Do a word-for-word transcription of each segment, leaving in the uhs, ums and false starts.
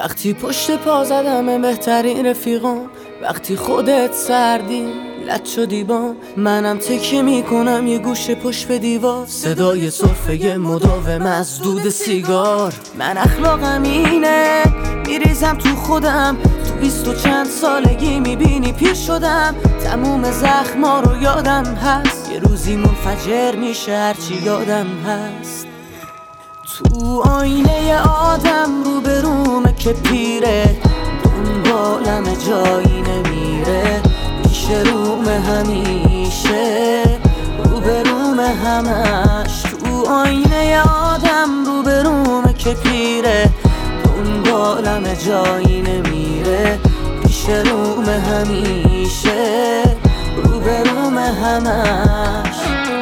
وقتی پشت پا زدم بهترین رفیقام، وقتی خودت سردی لط شدی بام، منم تکیه میکنم یه گوشه پشت به دیوار، صدای سرفه مداوم از دود سیگار. من اخلاقم اینه، میریزم تو خودم، تو بیست و چند سالگی میبینی پیر شدم. تموم زخما رو یادم هست، یه روزی منفجر میشه هرچی یادم هست. تو آینه آدم رو به رومه که پیره، دنبالم جایی نمیره، پیش رومه همیشه، رو به رومه همش. تو آینه آدم رو به رومه که پیره، دنبالم جایی نمیره، پیش رومه همیشه، رو به رومه همش.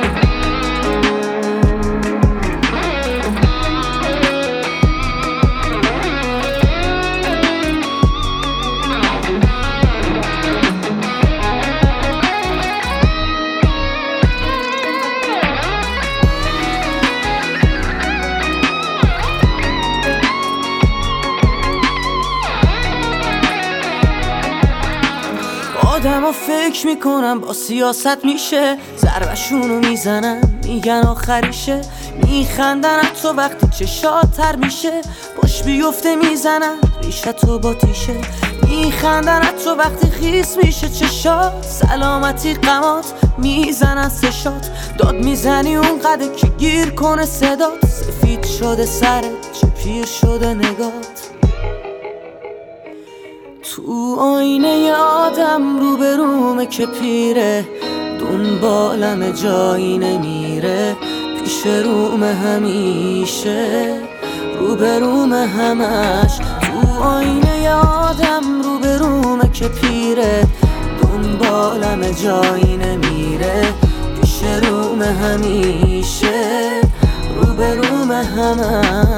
آدم ها فکر میکنم با سیاست میشه، ضربشونو میزنن میگن آخریشه، میخندن حتی وقتی چشات تر میشه، پاش بیفته میزنن ریشتو با تیشه، میخندن حتی وقتی خیس میشه چشات، سلامتی غمات میزنن سشات، داد میزنی اونقدر که گیر کنه صدات، سفید شده سرت چه پیر شده نگات. تو آینه آدم رو به رومه که پیره، دنبالم جایی نمیره، پیش رومه همیشه، رو به رومه همش. تو آینه آدم رو به رومه که پیره، دنبالم جایی نمیره، پیش رومه همیشه، رو به رومه همش.